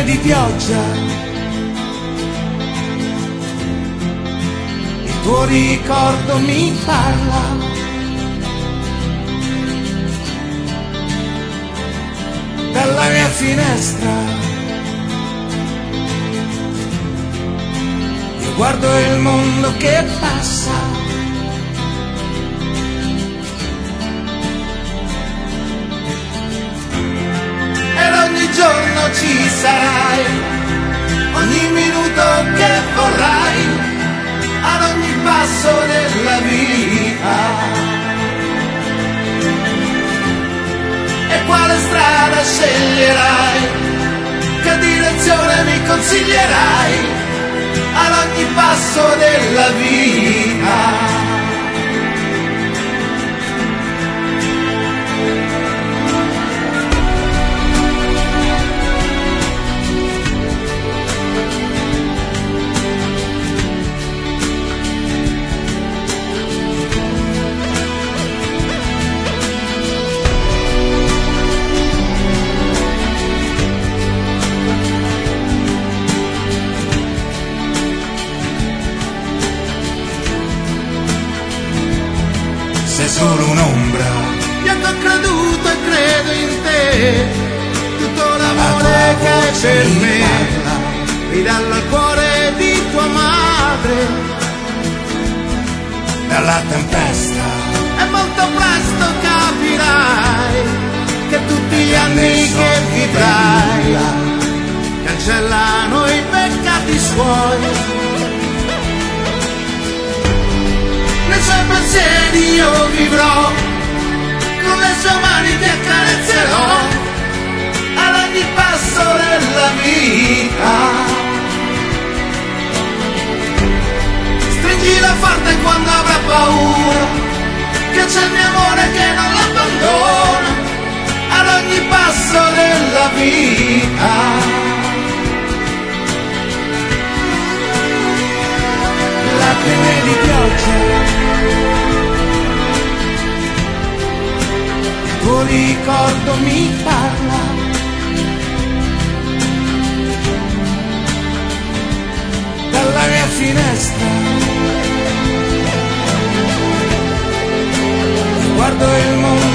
di pioggia, il tuo ricordo mi parla. Dalla mia finestra io guardo il mondo che passa, ed ogni giorno ci sarai, ogni minuto che vorrai, ad ogni passo della vita. E quale strada sceglierai, che direzione mi consiglierai, ad ogni passo della vita. Sei solo un'ombra, io che ho creduto e credo in te, tutto l'amore che hai per me, ridallo al cuore di tua madre. Dalla tempesta e molto presto capirai che tutti gli anni che vivrai cancellano i peccati suoi. Nei suoi pensieri io vivrò, con le sue mani ti accarezzerò, ad ogni passo della vita. Stringila forte quando avrà paura, che c'è il mio amore che non l'abbandona, ad ogni passo della vita. Lacrime di pioggia, il tuo ricordo mi parla. Dalla mia finestra io guardo il mondo